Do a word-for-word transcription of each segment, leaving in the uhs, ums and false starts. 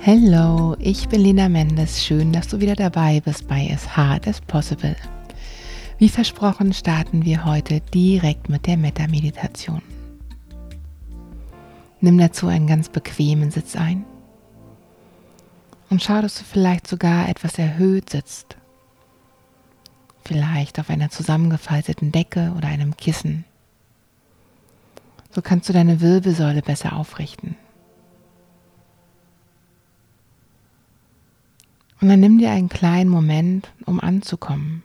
Hallo, ich bin Lena Mendes. Schön, dass du wieder dabei bist bei As Hard as Possible. Wie versprochen starten wir heute direkt mit der Metta-Meditation. Nimm dazu einen ganz bequemen Sitz ein und schau, dass du vielleicht sogar etwas erhöht sitzt. Vielleicht auf einer zusammengefalteten Decke oder einem Kissen. So kannst du deine Wirbelsäule besser aufrichten. Und dann nimm dir einen kleinen Moment, um anzukommen.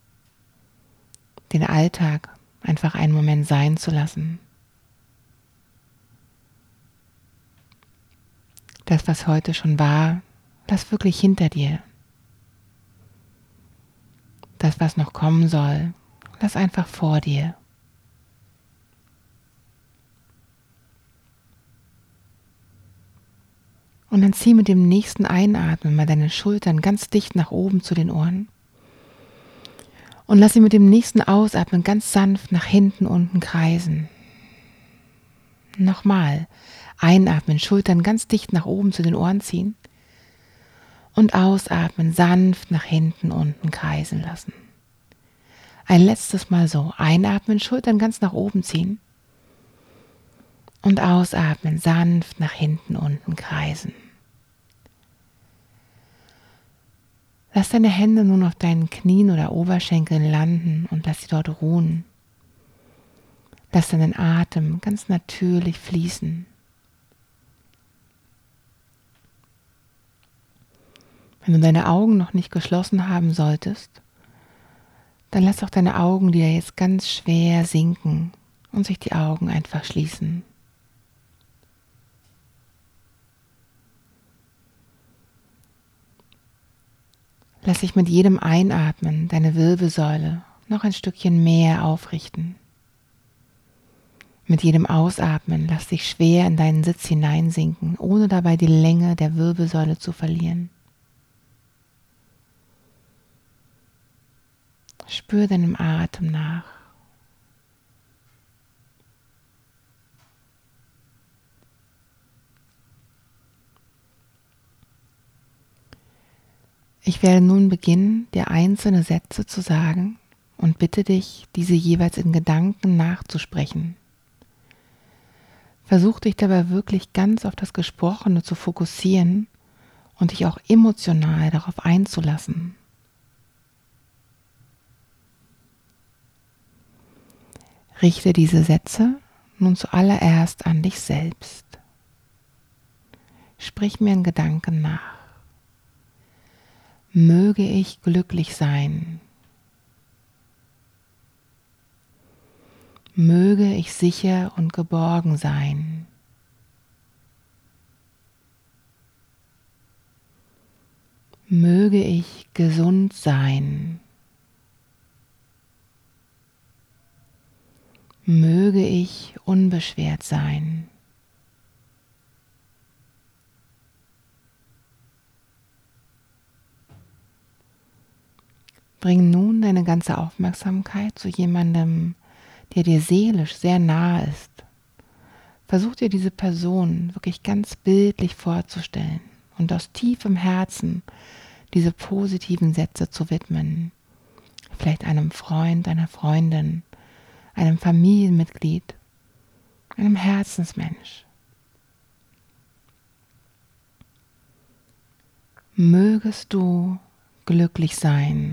Den Alltag einfach einen Moment sein zu lassen. Das, was heute schon war, lass wirklich hinter dir. Das, was noch kommen soll, lass einfach vor dir. Und dann zieh mit dem nächsten Einatmen mal deine Schultern ganz dicht nach oben zu den Ohren. Und lass sie mit dem nächsten Ausatmen ganz sanft nach hinten unten kreisen. Nochmal. Einatmen, Schultern ganz dicht nach oben zu den Ohren ziehen. Und ausatmen, sanft nach hinten unten kreisen lassen. Ein letztes Mal so. Einatmen, Schultern ganz nach oben ziehen. Und ausatmen, sanft nach hinten unten kreisen. Lass deine Hände nun auf deinen Knien oder Oberschenkeln landen und lass sie dort ruhen. Lass deinen Atem ganz natürlich fließen. Wenn du deine Augen noch nicht geschlossen haben solltest, dann lass auch deine Augenlider jetzt ganz schwer sinken und sich die Augen einfach schließen. Lass dich mit jedem Einatmen deine Wirbelsäule noch ein Stückchen mehr aufrichten. Mit jedem Ausatmen lass dich schwer in deinen Sitz hineinsinken, ohne dabei die Länge der Wirbelsäule zu verlieren. Spür deinem Atem nach. Ich werde nun beginnen, dir einzelne Sätze zu sagen und bitte dich, diese jeweils in Gedanken nachzusprechen. Versuch dich dabei wirklich ganz auf das Gesprochene zu fokussieren und dich auch emotional darauf einzulassen. Richte diese Sätze nun zuallererst an dich selbst. Sprich mir in Gedanken nach. Möge ich glücklich sein. Möge ich sicher und geborgen sein. Möge ich gesund sein. Möge ich unbeschwert sein. Bring nun deine ganze Aufmerksamkeit zu jemandem, der dir seelisch sehr nahe ist. Versuch dir diese Person wirklich ganz bildlich vorzustellen und aus tiefem Herzen diese positiven Sätze zu widmen. Vielleicht einem Freund, einer Freundin, einem Familienmitglied, einem Herzensmensch. Mögest du glücklich sein.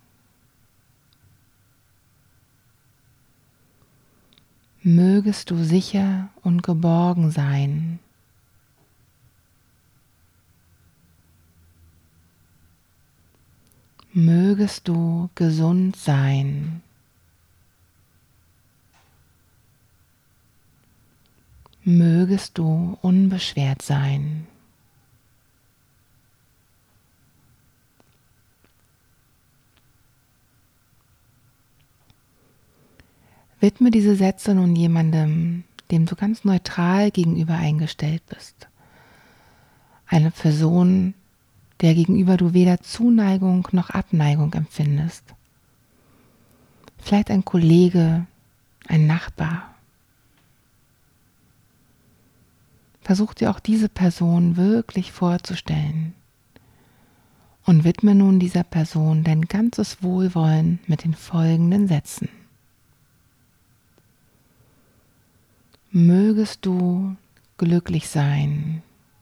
Mögest du sicher und geborgen sein. Mögest du gesund sein. Mögest du unbeschwert sein. Widme diese Sätze nun jemandem, dem du ganz neutral gegenüber eingestellt bist. Eine Person, der gegenüber du weder Zuneigung noch Abneigung empfindest. Vielleicht ein Kollege, ein Nachbar. Versuch dir auch diese Person wirklich vorzustellen und widme nun dieser Person dein ganzes Wohlwollen mit den folgenden Sätzen. Mögest du glücklich sein.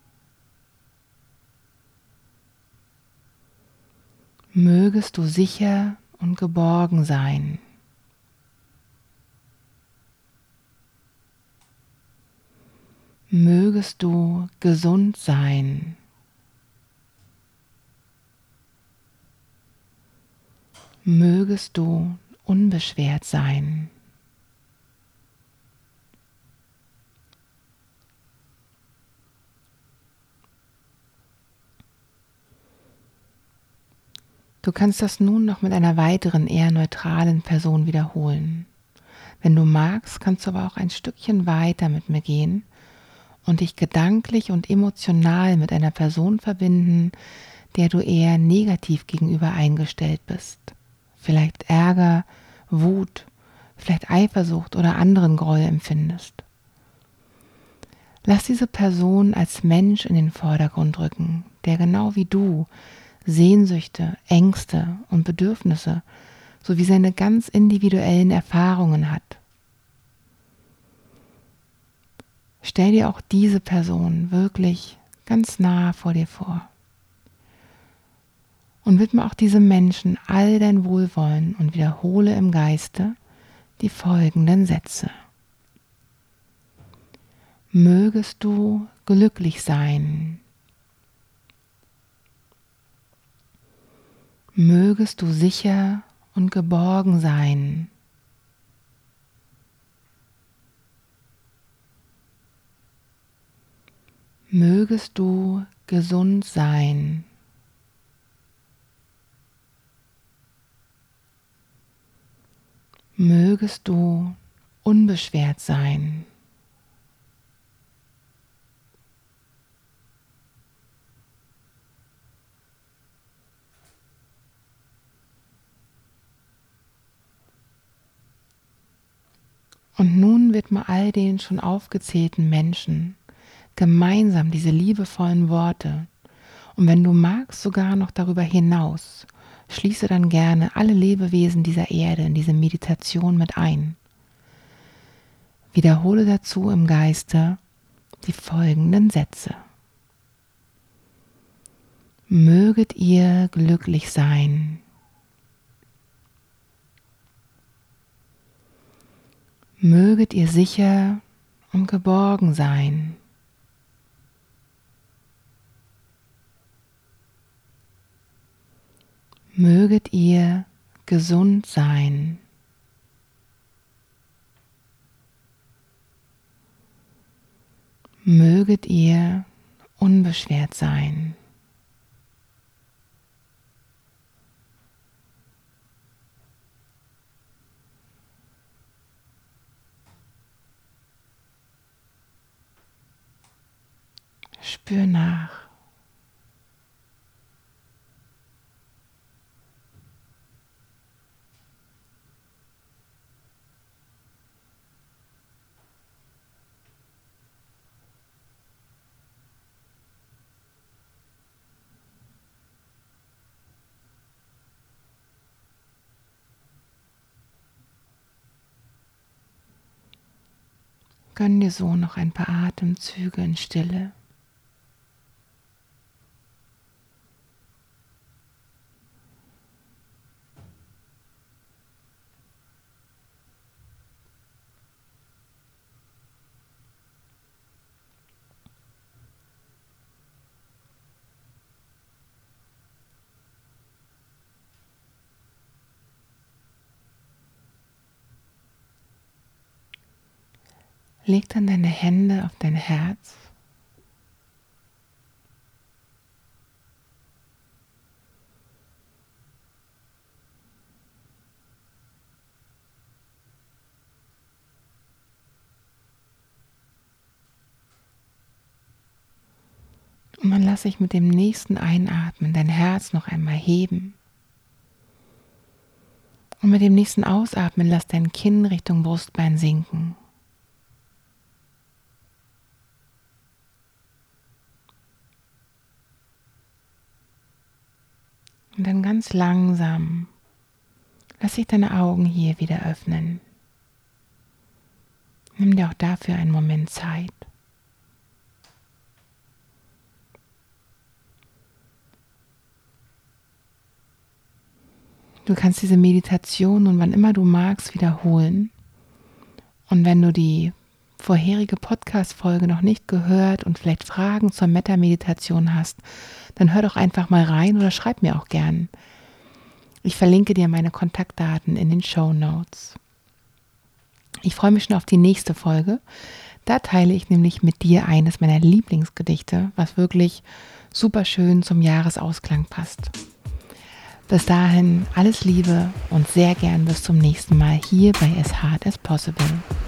Mögest du sicher und geborgen sein. Mögest du gesund sein. Mögest du unbeschwert sein. Du kannst das nun noch mit einer weiteren, eher neutralen Person wiederholen. Wenn du magst, kannst du aber auch ein Stückchen weiter mit mir gehen und dich gedanklich und emotional mit einer Person verbinden, der du eher negativ gegenüber eingestellt bist. Vielleicht Ärger, Wut, vielleicht Eifersucht oder anderen Groll empfindest. Lass diese Person als Mensch in den Vordergrund rücken, der genau wie du Sehnsüchte, Ängste und Bedürfnisse sowie seine ganz individuellen Erfahrungen hat. Stell dir auch diese Person wirklich ganz nah vor dir vor und widme auch diesem Menschen all dein Wohlwollen und wiederhole im Geiste die folgenden Sätze. Mögest du glücklich sein. Mögest du sicher und geborgen sein. Mögest du gesund sein. Mögest du unbeschwert sein. Und nun widme all den schon aufgezählten Menschen gemeinsam diese liebevollen Worte. Und wenn du magst, sogar noch darüber hinaus, schließe dann gerne alle Lebewesen dieser Erde in diese Meditation mit ein. Wiederhole dazu im Geiste die folgenden Sätze. Möget ihr glücklich sein. Möget ihr sicher und geborgen sein. Möget ihr gesund sein. Möget ihr unbeschwert sein. Spür nach. Gönn dir so noch ein paar Atemzüge in Stille. Leg dann deine Hände auf dein Herz. Und dann lass dich mit dem nächsten Einatmen dein Herz noch einmal heben. Und mit dem nächsten Ausatmen lass dein Kinn Richtung Brustbein sinken. Und dann ganz langsam lass dich deine Augen hier wieder öffnen. Nimm dir auch dafür einen Moment Zeit. Du kannst diese Meditation nun wann immer du magst wiederholen. Und wenn du die vorherige Podcast-Folge noch nicht gehört und vielleicht Fragen zur Metta-Meditation hast, dann hör doch einfach mal rein oder schreib mir auch gern. Ich verlinke dir meine Kontaktdaten in den Shownotes. Ich freue mich schon auf die nächste Folge. Da teile ich nämlich mit dir eines meiner Lieblingsgedichte, was wirklich super schön zum Jahresausklang passt. Bis dahin alles Liebe und sehr gern bis zum nächsten Mal hier bei As Hard as Possible.